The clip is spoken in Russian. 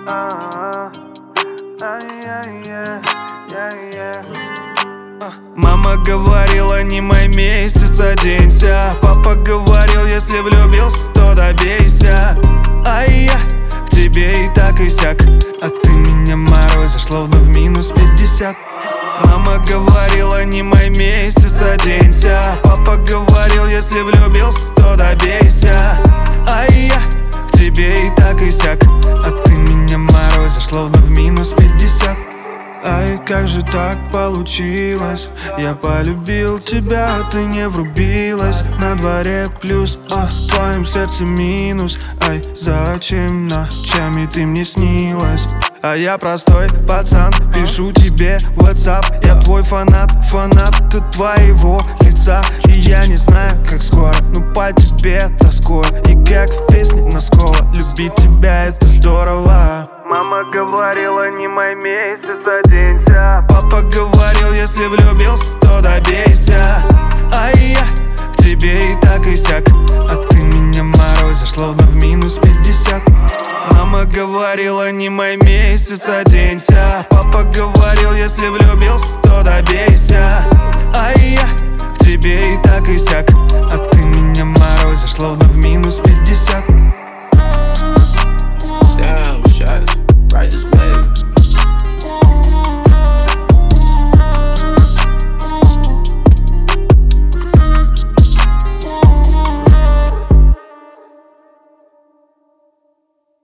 Мама говорила, не мой месяц, оденься. Папа говорил, если влюбился, то добейся. А я к тебе и так и сяк, а ты меня морозишь, словно в -50. Мама говорила, не мой месяц, оденься. Папа говорил, если влюбился, то добейся. А я к тебе и так и сяк, а ты меня морозишь, словно в -50. Ай, как же так получилось? Я полюбил тебя, а ты не врубилась. На дворе плюс, а в твоем сердце минус. Ай, зачем ночами ты мне снилась? А я простой пацан, пишу тебе в WhatsApp. Я твой фанат, фанат от твоего лица. И я не знаю, как скоро, но по тебе тоскую. И как в песне Носкова, любить тебя это здорово. Мама говорила, не мой месяц, оденься. Папа говорил, если влюбился, то добейся. А я к тебе и так и сяк, а ты меня морозишь, словно в -50. Мама говорила, не мой месяц, оденься. Папа говорил, если влюбился, то добейся.